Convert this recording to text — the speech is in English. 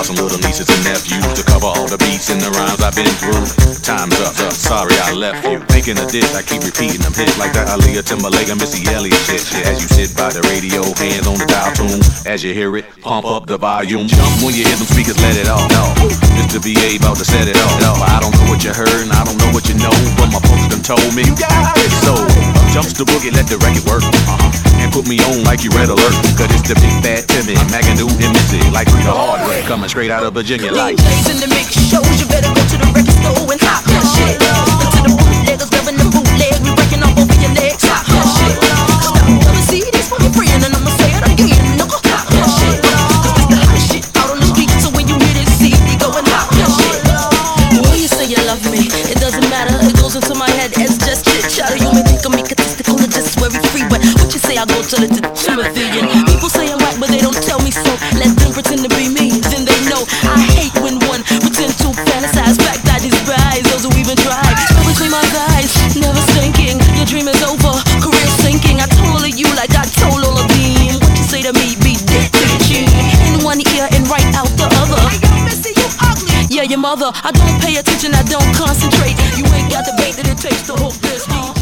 got some little nieces and nephews to cover all the beats and the rhymes I've been through. Time's up, sorry I left you. Thinking of this, I keep repeating them hits like that Aaliyah, Timberlake, and Missy Elliott shit. As you sit by the radio, hands on the dial tune. As you hear it, pump up the volume. Jump when you hear them speakers, let it off. Mr. BA about to set it off. I don't know what you heard and I don't know what you know, but my folks done told me you got it. So jumps the boogie, let the record work. And put me on like you Red Alert. Cause it's the big bad Timmy, Magadoo and Missy, like the hard way, coming straight out of Virginia. Like DJs in the mix shows, you better go to the record store and hop that shit. To the bootleggers, loving the bootleg, we breaking off both of your legs. Hop that shit. Stop coming CDs for your friend, and I'ma say it again, nigga. Hop that shit. Cause this the hot shit out on the street, so when you hear this CD, go and hop that shit. When you say you love me, it doesn't matter, it goes into my head, it's just chit chatter. You may think of me statistical or just very free, but what you say, I go to the Timothy. And people say I'm white, but they don't tell me so. Let them pretend to be me, then they know. I hate when one pretend to fantasize. Fact I despise those who even try. So between my thighs, never thinking your dream is over, career sinking. I told you like I told all of them. What you say to me, be dead to the chin. In one ear and right out the other. You ugly. Yeah, your mother. I don't pay attention, I don't concentrate. You ain't got the bait that it takes to hook this.